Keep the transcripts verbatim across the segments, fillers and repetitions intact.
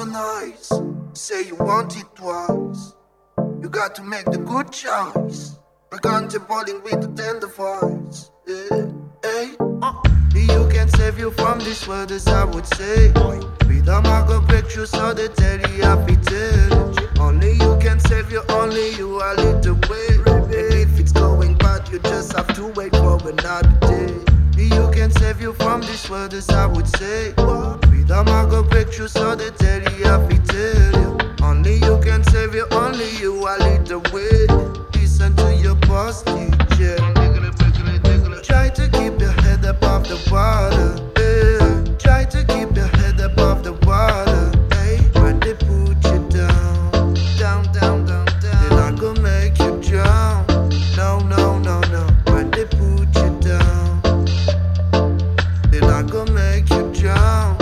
nice. Say you want it twice. You got to make the good choice. We're contemplating with the tender voice. Yeah, hey, uh. You can save you from this world, as I would say. Freedom I go break through, so they tell you happy tell. Only you can save you, only you are lead the way. And if it's going bad, you just have to wait for another day. You can save you from this world, as I would say. Freedom I go break through, so they tell you happy tell you. Only you can save you, only you are lead the way. Listen to your boss D J. Try to keep your head above the water, yeah. Try to keep your head above the water, hey. When they put you down, down, down, down, down, they're not gonna make you drown. No, no, no, no. When they put you down, they're not gonna make you drown.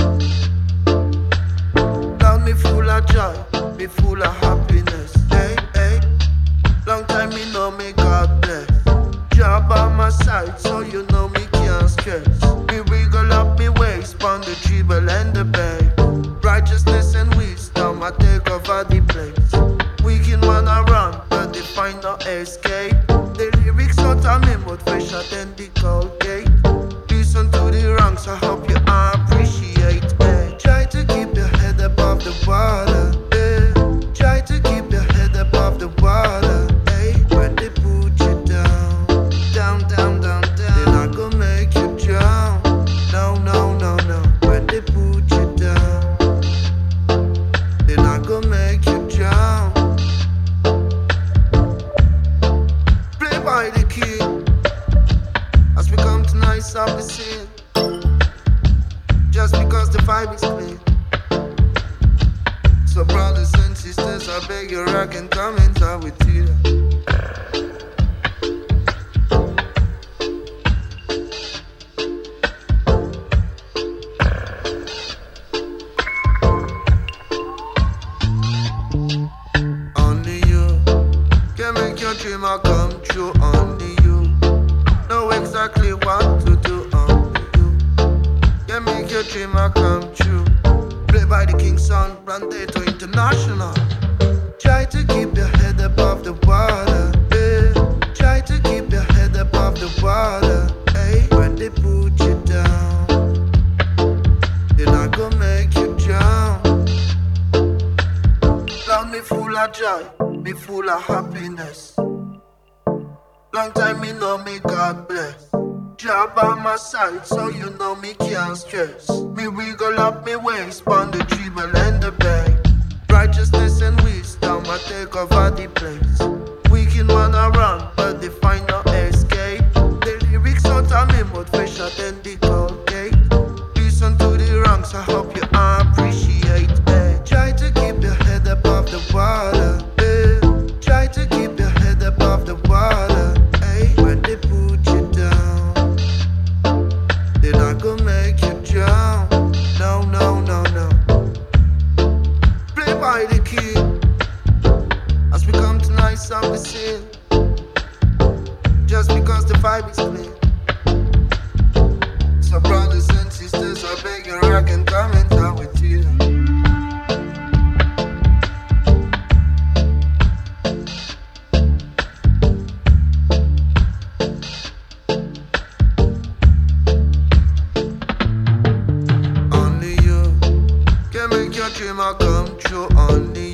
Love me full of joy, me full of happiness, hey, hey. Long time me know me God bless. Job by my side, so you know me can't stress. Me wiggle up me waist, on the dribble and the bag. Righteousness and wisdom, I take over the place. We can run around, but they find no escape. The lyrics out of me, but fresher than the Colgate. Listen to the ranks, I hope you appreciate it. Try to keep your head above the water, yeah. Try to keep your head above the water, hey. When they put you down, down, down, down, down, they're not gonna make you drown. No, no, no, no. When they put you down, they're not gonna make you drown. Play by the key as we come to nice up the scene. Just because the vibe is clean. So brothers and sisters, I beg you, rock and come and talk with you. Dream I come true, only you know exactly what to do, only you can make your dream I come true. Play by the King's Son, Brandato International. Try to keep your head above the water, yeah. Try to keep your head above the water, hey. When they put you down, they're not gonna make you drown. Love me full of joy, me full of happiness. Long time me know me God bless. Job by my side, so you know me can't stress. Me wiggle up me waist, on the dribble and the bag. Righteousness and wisdom, I take over the place. We can run around, but they find no escape. The lyrics out of me, but fresher than the Colgate. Listen to the ranks, I hope you appreciate it. Try to keep your head above the water, yeah. Try to keep your head above the water, hey. When they put you down, they're not gonna make you drown. No, no, no, no. Play by the key as we come to nice up the scene. Just because the vibe is clean. So brothers and sisters, I beg you, rock and come and talk with you. Only you can make your dream I come true, only